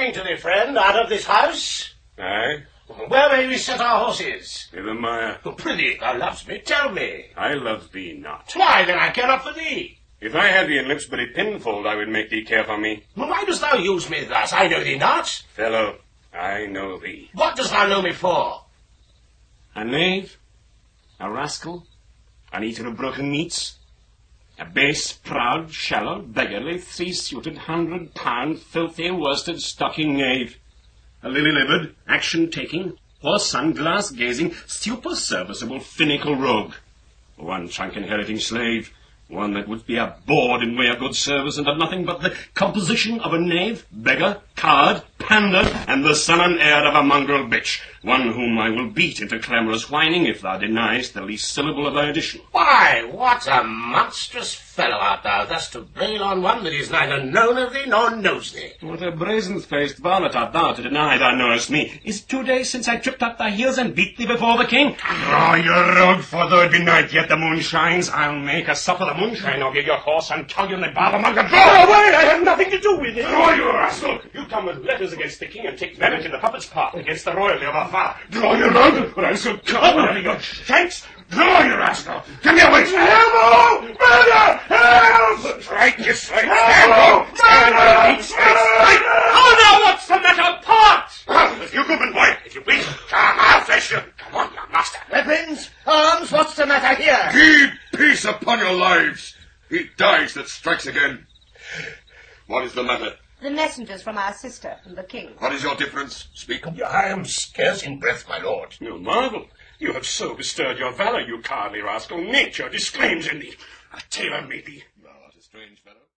coming to thee, friend, out of this house? Aye. Where may we set our horses? I' the mire. Oh, prithee, thou lovest me, tell me. I love thee not. Why, then I care not for thee. If I had thee in Lipsbury pinfold, I would make thee care for me. Well, why dost thou use me thus? I know thee not. Fellow, I know thee. What dost thou know me for? A knave, a rascal, an eater of broken meats, a base, proud, shallow, beggarly, three-suited, 100-pound, filthy, worsted, stocking knave, a lily-livered, action-taking, horse-sunglass-gazing, super-serviceable, finical rogue, one trunk-inheriting slave, one that would be abhorred in way of good service and had nothing but the composition of a knave, beggar, coward, pander, and the son and heir of a mongrel bitch, one whom I will beat into clamorous whining if thou deniest the least syllable of thy addition. Why, what a monstrous fellow art thou, thus to bail on one that is neither known of thee nor knows thee. What a brazen-faced varlet art thou to deny thou knowest me? Is 2 days since I tripped up thy heels and beat thee before the king? Draw your road, for though it be night, yet the moon shines. I'll make a sup of the moonshine of you, your horse, and tug you in the barber monk. Draw away! I have nothing to do with it. Draw, you rascal! You come with letters against the king and take merit in the puppet's part against the royalty of our father. Draw your road, or I shall cut one of your shanks. Draw, you rascal! Give me a wait! Help! Murder! Help! Strike, you strike! Help! Oh, now, what's the matter? Part! With you, goodman boy, if you please. Come, I'll fetch you. Come on, young master. Weapons, arms, what's the matter here? Keep peace upon your lives. He dies that strikes again. What is the matter? The messengers from our sister and the king. What is your difference? Speak. I am scarce in breath, my lord. You marvel. You have so bestirred your valor, you cowardly rascal. Nature disclaims in thee. A tailor may be. Thou art a strange fellow.